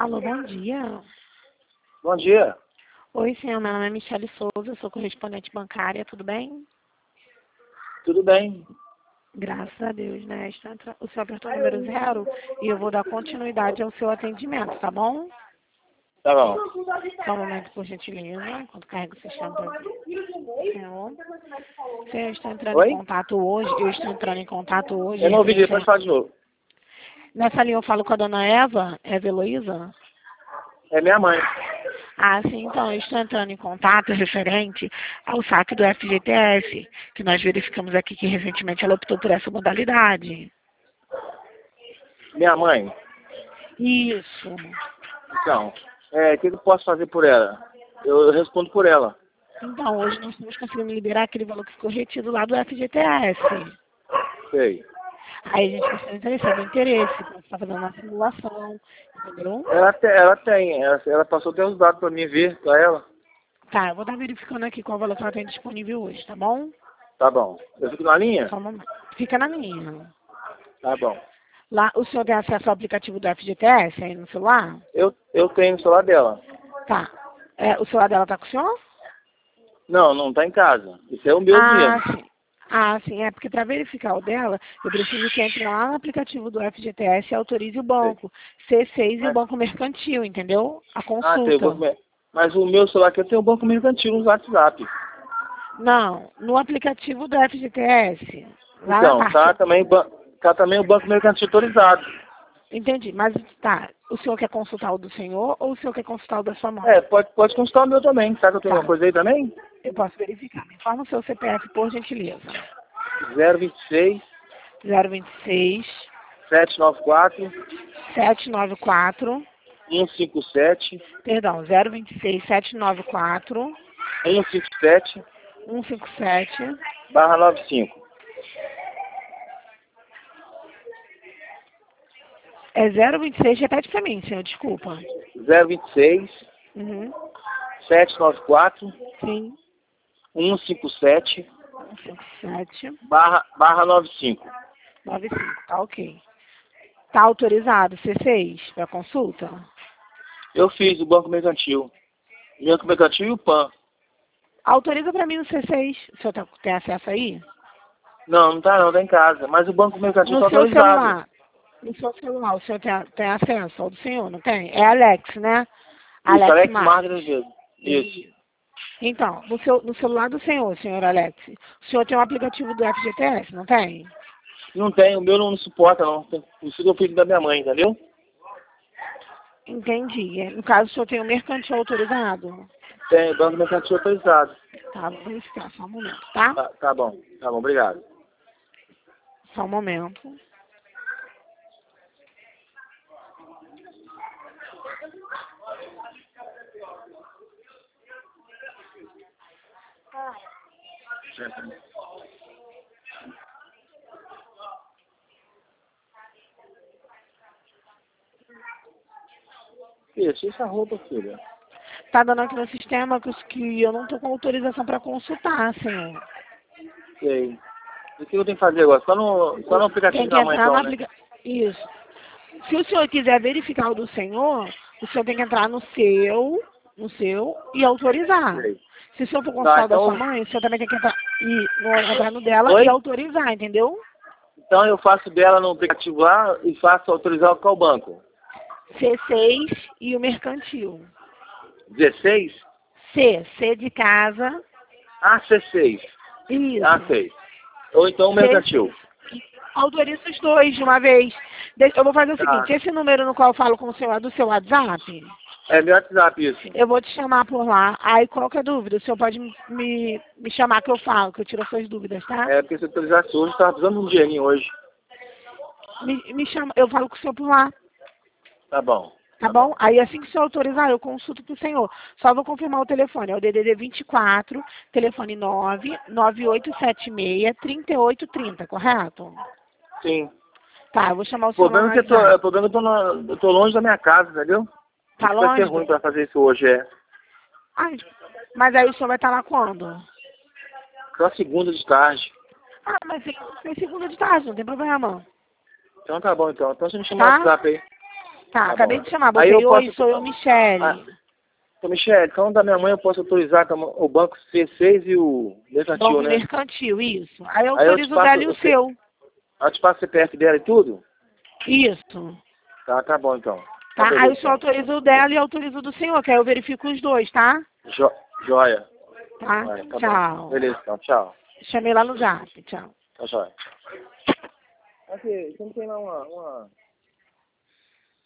Alô, bom dia. Bom dia. Oi, senhor, meu nome é Michele Souza, sou correspondente bancária, tudo bem? Tudo bem? Graças a Deus, né? O senhor apertou o número 0 e eu vou dar continuidade ao seu atendimento, tá bom? Tá bom. Só um momento, por gentileza, enquanto carrego o sistema para senhor. Senhor, eu estou entrando Oi? em contato hoje, Eu não ouvi, pode falar de novo. Nessa linha eu falo com a dona Eva Heloísa? É minha mãe. Ah, sim, então, eu estou entrando em contato referente ao saque do FGTS, que nós verificamos aqui que recentemente ela optou por essa modalidade. Minha mãe. Isso. Então, o que eu posso fazer por ela? Eu respondo por ela. Então, hoje nós estamos conseguindo liberar aquele valor que ficou retido lá do FGTS. Sei. Aí a gente gostaria de saber o interesse, para você estar fazendo uma simulação, entendeu? Ela passou até os dados para mim ver, para ela. Tá, eu vou estar verificando aqui qual valor que ela tem disponível hoje, tá bom? Tá bom. Eu fico na linha? Só um momento. Fica na minha. Tá bom. Lá, o senhor tem acesso ao aplicativo do FGTS aí no celular? Eu tenho no celular dela. Tá. O celular dela tá com o senhor? Não, não tá em casa. Isso é o meu dinheiro. Sim. Ah, sim. É porque para verificar o dela, eu preciso que entre lá no aplicativo do FGTS e autorize o banco. C6 e o banco mercantil, entendeu? A Tem o consulta. banco. Mas o meu celular aqui eu tenho o banco mercantil no WhatsApp. Não, no aplicativo do FGTS. Lá na Então, parte. tá também o banco mercantil autorizado. Entendi. Mas tá. O senhor quer consultar o do senhor ou o senhor quer consultar o da sua mãe? Pode consultar o meu também. Sabe que eu tenho Tá. uma coisa aí também? Eu posso verificar. Me informa o seu CPF, por gentileza. 026 026 794 794. 157 Perdão, 026 794 157 157. barra 95. É 026, repete pra mim, senhor, desculpa. 026 Uhum. 794 Sim. 157 157 barra 95. 95, tá ok. Tá autorizado C6 para consulta? Eu fiz o banco mercantil. O banco mercantil e o PAN. Autoriza pra mim o C6. O senhor tem acesso aí? Não tá em casa. Mas o banco mercantil tá No seu autorizado. celular. No seu celular, o senhor tem acesso ao do senhor, não tem? É Alex, né? Isso, Alex Marques. Marques. Isso. Então, no celular do senhor Alex, o senhor tem um aplicativo do FGTS, não tem? Não tem, o meu não suporta não. Isso que eu fiz da minha mãe, entendeu? Entendi. No caso, o senhor tem um mercantil autorizado? Tem, o banco mercantil autorizado. Tá, vou verificar, só um momento, tá? Tá bom, obrigado. Só um momento. Isso, essa roupa, filha. Tá dando aqui no sistema que eu não tô com autorização para consultar, senhor. Sei. O que eu tenho que fazer agora? Só no aplicativo Tem que da mãe, entrar no então, né? aplicativo. Isso. Se o senhor quiser verificar o do senhor, o senhor tem que entrar no seu e autorizar. Sei. Se o senhor for consultar o da sua mãe, o senhor também tem que entrar no dela Oi? e autorizar, entendeu? Então eu faço dela no aplicativo lá e faço autorizar qual banco? C6 e o mercantil. 16? C de casa. C6. Isso. Sei. Ou então o mercantil. Autoriza os dois de uma vez. Eu vou fazer o seguinte, esse número no qual eu falo com o senhor é do seu WhatsApp? É meu WhatsApp, isso. Eu vou te chamar por lá. Aí, qualquer dúvida, o senhor pode me chamar que eu falo, que eu tiro as suas dúvidas, tá? Porque se eu autorizasse hoje, eu estava precisando de um dinheirinho hoje. Me chama, eu falo com o senhor por lá. Tá bom. Tá bom? Aí, assim que o senhor autorizar, eu consulto pro senhor. Só vou confirmar o telefone. É o DDD 24, telefone 99876-3830, correto? Sim. Tá, eu vou chamar o O senhor problema lá é no que eu WhatsApp. tô longe da minha casa, entendeu? Tá Isso vai ser longe? ruim pra fazer isso hoje, Ai, mas aí o senhor vai estar lá quando? Só segunda de tarde. Mas tem segunda de tarde, não tem problema. Então tá bom, então. Então você me chama no Tá? WhatsApp aí. Tá, Tá acabei bom. de chamar. Aí Botei, eu oi, posso... sou eu, Michele. Ah, então, Michele, então da minha mãe eu posso autorizar o banco C6 e o mercantil, Banco né? mercantil, isso. Aí eu Aí eu te autorizo o passo, dela e o seu. eu te passo o CPF dela e tudo? Isso. Tá bom então. Então, Tá? Aí beleza, o senhor então. autoriza o dela e autoriza o do senhor, que aí eu verifico os dois, tá? Joia. Tá? Vai, tá Tchau. bom. Beleza, então. Tchau. Chamei lá no zap. Tchau. Tá joia. Aqui, você não tem lá uma